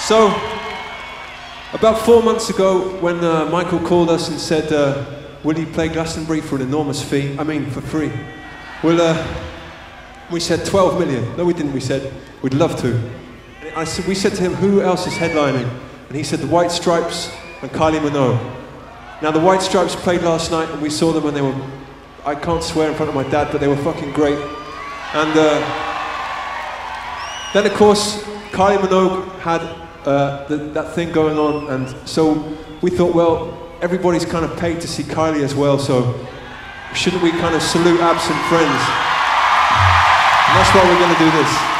So, about 4 months ago, when Michael called us and said, will you play Glastonbury for an enormous fee? I mean, for free. We said 12 million. No, we didn't. We said, we'd love to. We said to him, who else is headlining? And he said, the White Stripes and Kylie Minogue. Now, the White Stripes played last night, and we saw them, and they were, I can't swear in front of my dad, but they were fucking great. And then, of course, Kylie Minogue had that thing going on, and so we thought, well, everybody's kind of paid to see Kylie as well, so shouldn't we kind of salute absent friends? And that's why we're going to do this.